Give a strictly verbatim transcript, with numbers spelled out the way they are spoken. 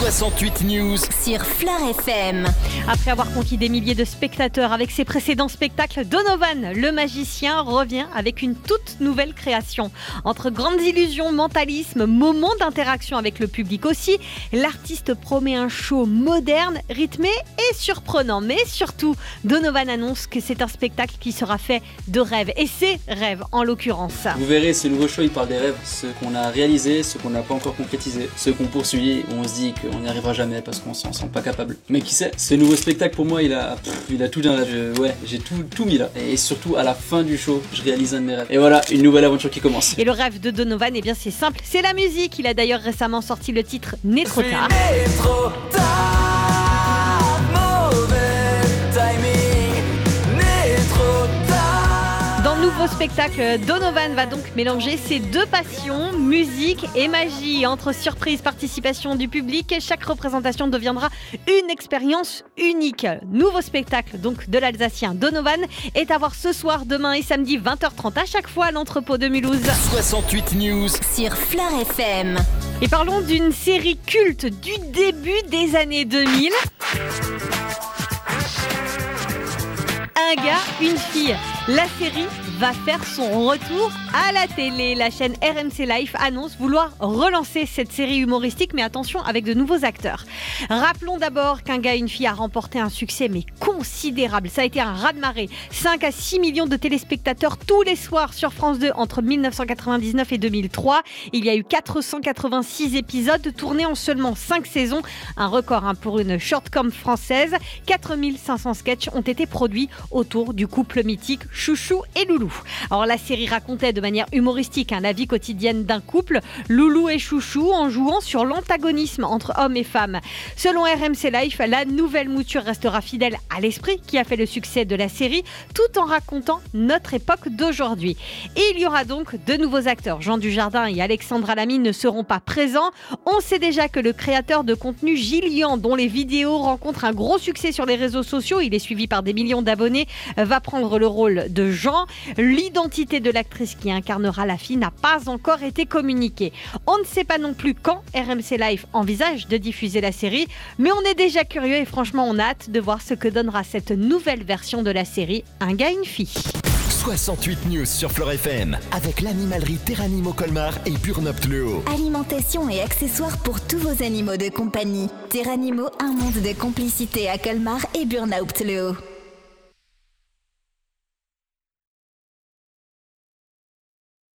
soixante-huit News sur Fleur F M. Après avoir conquis des milliers de spectateurs avec ses précédents spectacles, Donovan, le magicien, revient avec une toute nouvelle création. Entre grandes illusions, mentalisme, moments d'interaction avec le public aussi, l'artiste promet un show moderne, rythmé et surprenant. Mais surtout, Donovan annonce que c'est un spectacle qui sera fait de rêves. Et c'est rêves en l'occurrence. Vous verrez, ce nouveau show, il parle des rêves, ceux qu'on a réalisés, ceux qu'on n'a pas encore concrétisés, ceux qu'on poursuit, où on se dit qu'on n'y arrivera jamais parce qu'on s'en sent pas capable. Mais qui sait, ce nouveau spectacle pour moi, il a, pff, il a tout d'un. Je, ouais, j'ai tout, tout mis là. Et surtout, à la fin du show, je réalise un de mes rêves. Et voilà, une nouvelle aventure qui commence. Et le rêve de Donovan, eh bien c'est simple, c'est la musique. Il a d'ailleurs récemment sorti le titre Né trop tard. Né trop tard, mauvais timing, né trop tard. Dans le nouveau spectacle, Donovan va donc mélanger ses deux passions, musique et magie. Entre surprise, participation du public, chaque représentation deviendra une expérience unique. Nouveau spectacle donc de l'Alsacien Donovan est à voir ce soir, demain et samedi vingt heures trente à chaque fois à l'entrepôt de Mulhouse. soixante-huit News Sur Fleur F M. Et parlons d'une série culte du début des années deux mille. Un gars, une fille. La série va faire son retour à la télé. La chaîne R M C Life annonce vouloir relancer cette série humoristique, mais attention, avec de nouveaux acteurs. Rappelons d'abord qu'un gars, une fille a remporté un succès mais considérable. Ça a été un raz-de-marée. cinq à six millions de téléspectateurs tous les soirs sur France deux entre dix-neuf cent quatre-vingt-dix-neuf et deux mille trois. Il y a eu quatre cent quatre-vingt-six épisodes tournés en seulement cinq saisons. Un record hein, pour une short-com française. quatre mille cinq cents sketchs ont été produits autour du couple mythique Chouchou et Loulou. Alors la série racontait de manière humoristique hein, la vie quotidienne d'un couple, Loulou et Chouchou, en jouant sur l'antagonisme entre hommes et femmes. Selon R M C Life, la nouvelle mouture restera fidèle à l'esprit qui a fait le succès de la série, tout en racontant notre époque d'aujourd'hui. Et il y aura donc de nouveaux acteurs. Jean Dujardin et Alexandra Lamy ne seront pas présents. On sait déjà que le créateur de contenu Gillian, dont les vidéos rencontrent un gros succès sur les réseaux sociaux, il est suivi par des millions d'abonnés, va prendre le rôle de Jean. L'identité de l'actrice qui incarnera la fille n'a pas encore été communiquée. On ne sait pas non plus quand R M C Life envisage de diffuser la série, mais on est déjà curieux et franchement on a hâte de voir ce que donnera cette nouvelle version de la série Un gars, une fille. soixante-huit News sur Fleur F M avec l'animalerie Terranimo Colmar et Burnoptleo. Alimentation et accessoires pour tous vos animaux de compagnie. Terranimo, un monde de complicité à Colmar et Burnoptleo.